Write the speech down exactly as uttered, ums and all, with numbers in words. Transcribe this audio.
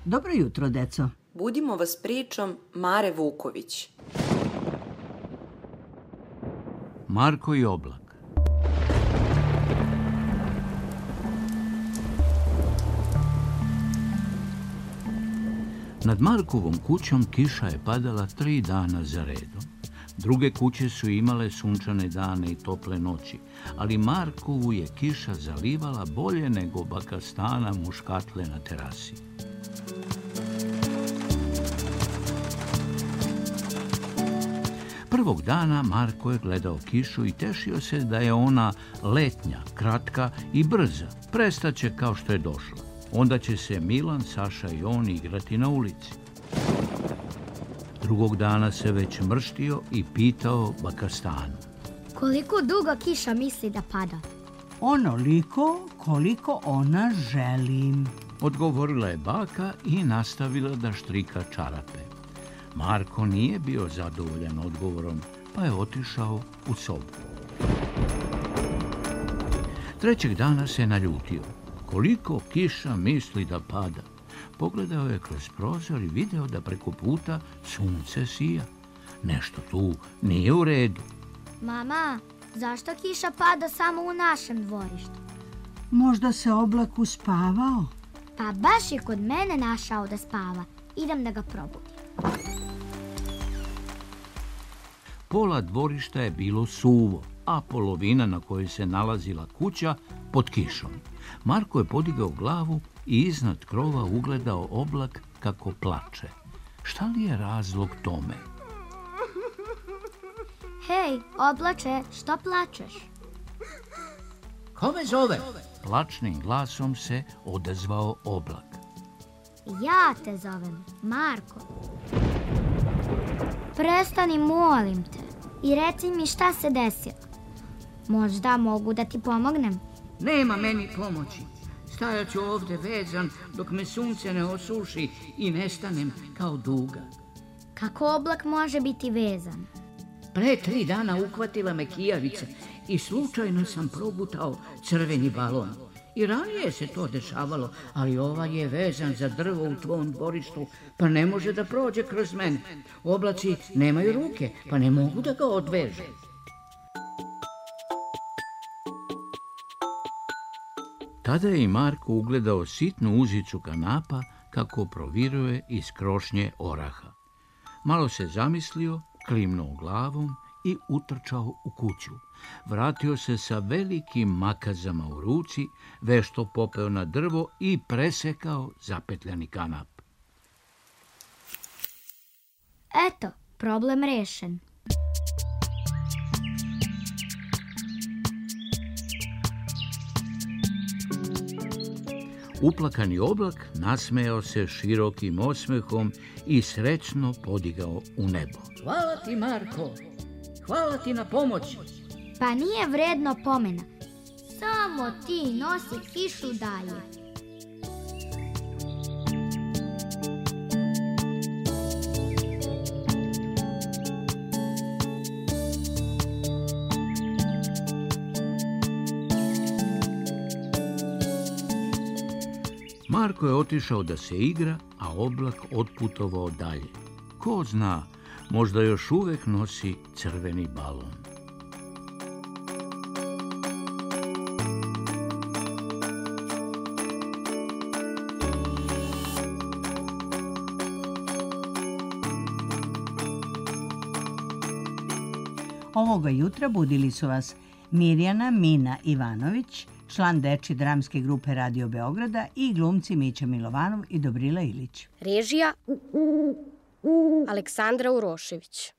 Dobro jutro, deco. Budimo vas pričom Mare Vuković. Marko i oblak. Nad Markovom kućom kiša je padala tri dana za redom. Druge kuće su imale sunčane dane i tople noći, ali Markovu je kiša zalivala bolje nego baka Stana muškatle na terasi. Prvog dana Marko je gledao kišu i tešio se da je ona letnja, kratka i brza. Prestaće kao što je došla. Onda će se Milan, Saša i on igrati na ulici. Drugog dana se već mrštio i pitao baka Stanu. Koliko dugo kiša misli da pada? Onoliko koliko ona želi. Odgovorila je baka i nastavila da štrika čarape. Marko nije bio zadovoljan odgovorom, pa je otišao u sobu. Trećeg dana se naljutio. Koliko kiša misli da pada? Pogledao je kroz prozor i video da preko puta sunce sija. Nešto tu nije u redu. Mama, zašto kiša pada samo u našem dvorištu? Možda se oblak uspavao? Pa baš je kod mene našao da spava. Idem da ga probudim. Pola dvorišta je bilo suvo, a polovina na kojoj se nalazila kuća pod kišom. Marko je podigao glavu i iznad krova ugledao oblak kako plače. Šta li je razlog tome? Hej, oblače, što plačeš? Ko me zove? Plačnim glasom se odazvao oblak. Ja te zovem, Marko. Prestani, molim te, i reci mi šta se desilo. Možda mogu da ti pomognem. Nema meni pomoći. Stajat ću ovde vezan dok me sunce ne osuši i nestanem kao duga. Kako oblak može biti vezan? Pre tri dana uhvatila me kijavica i slučajno sam progutao crveni balon. I ranije se to dešavalo, ali ovaj je vezan za drvo u tvom dvorištu, pa ne može da prođe kroz mene. Oblaci nemaju ruke, pa ne mogu da ga odveže. Tada je i Marko ugledao sitnu uzicu kanapa kako proviruje iz krošnje oraha. Malo se zamislio, klimnuo glavom i utrčao u kuću. Vratio se sa velikim makazama u ruci, vešto popeo na drvo i presekao zapetljani kanap. Eto, problem rešen. Uplakani oblak nasmejao se širokim osmehom i srećno podigao u nebo. Hvala ti, Marko. Hvala ti na pomoći. Pa nije vredno pomena. Samo ti nosi kišu dalje. Marko je otišao da se igra, a oblak otputovao dalje. Ko zna, možda još uvek nosi crveni balon. Ovoga jutra budili su vas Mirjana Mina Ivanović, član dečje dramske grupe Radio Beograda, i glumci Mića Milovanov i Dobrila Ilić. Režija Aleksandra Urošević.